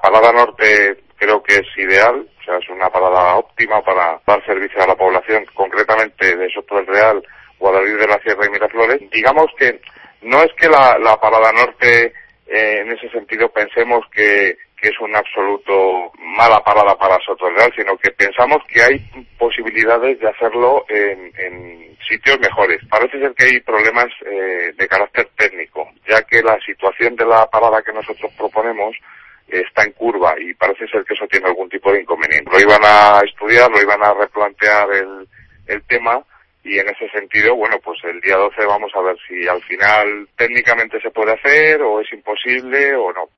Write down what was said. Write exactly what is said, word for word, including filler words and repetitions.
parada norte creo que es ideal, o sea, es una parada óptima para dar servicio a la población, concretamente de Soto del Real, Guadalquivir de la Sierra y Miraflores. Digamos que no es que la, la parada norte, eh, en ese sentido, pensemos que, que es un absoluto mala parada para Soto del Real, sino que pensamos que hay posibilidades de hacerlo en, en sitios mejores. Parece ser que hay problemas eh, de carácter técnico, ya que la situación de la parada que nosotros proponemos está en curva y parece ser que eso tiene algún tipo de inconveniente. Lo iban a estudiar, lo iban a replantear el, el tema y en ese sentido, bueno, pues el día doce vamos a ver si al final técnicamente se puede hacer o es imposible o no.